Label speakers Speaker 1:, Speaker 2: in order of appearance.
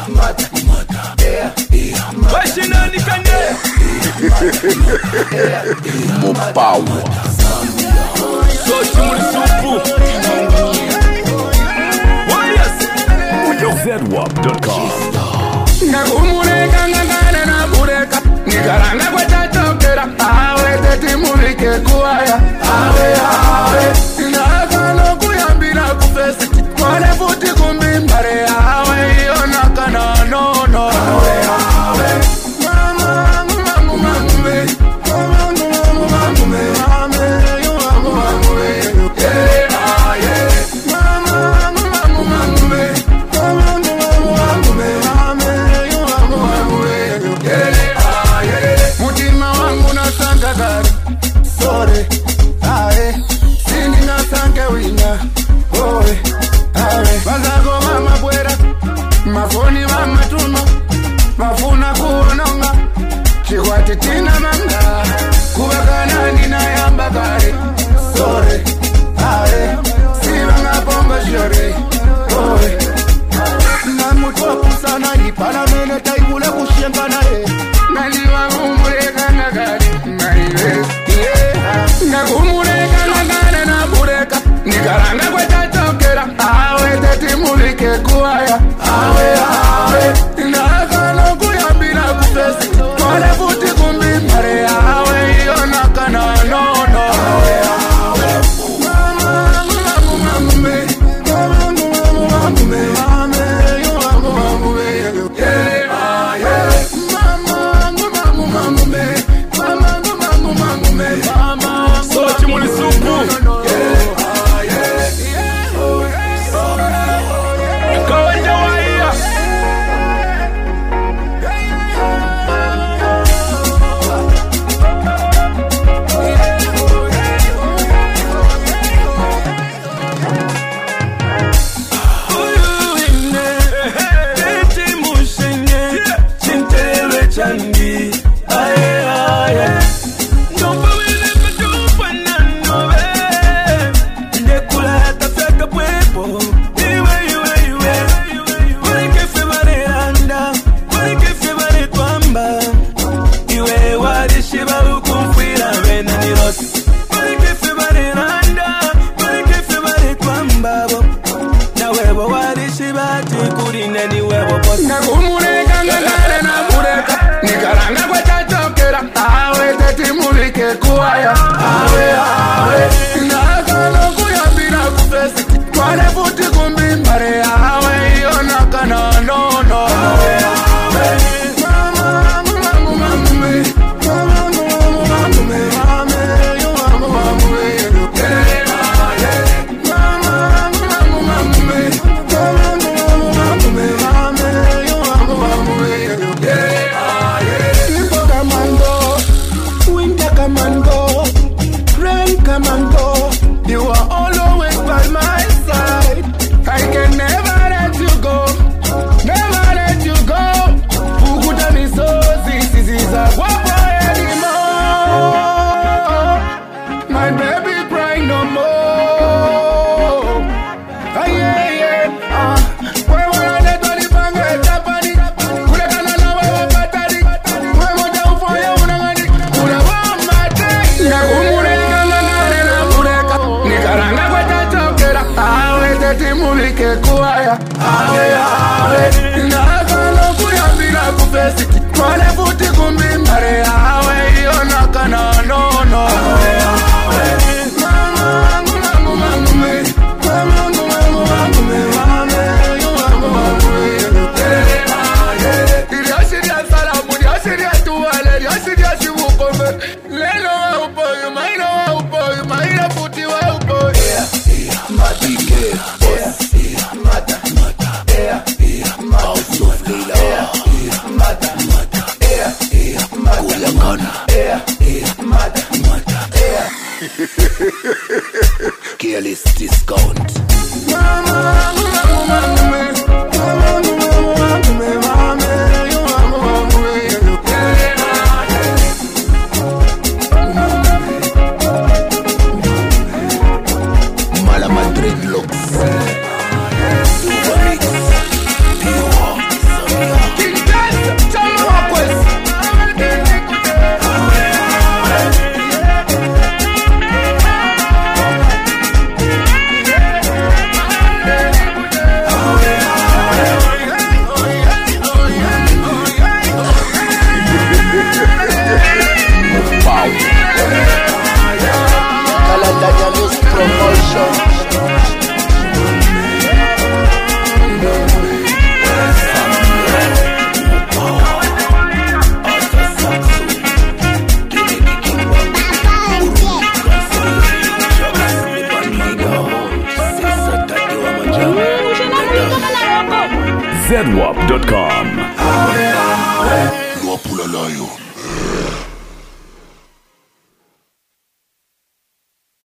Speaker 1: More power. So ZWAP.com.
Speaker 2: Nakumureka ngangane na bureka nikaranga kwa tatokera awe teti mulike kuaya awe sinakano kuyambira kufesi mwane futi kumbimbare awe yonakana nono awe mafoni mama tuno mafuna kuononga chikwati tina manga kubakana nina yamba kare sore ae siva ngabonga jore oe namutwapu sana ipala mene taibula kushenga nae naliwa kumureka nagari naiwe nakumureka nagane na bureka nikaranga kwa tatokera awe teti mulike kuaya awe nakano kuyambira kufesi mwane futi kumbimbare awe yonakana nono awe nakumureka ngangane na bureka nikaranga kwa tatokera awe teti mulike kuaya awe nakano kuyambira kufesi mwane futi kumbimbare awe yonakana nono awe Come and go,
Speaker 3: ZWAP.com.
Speaker 1: Lopula Lion.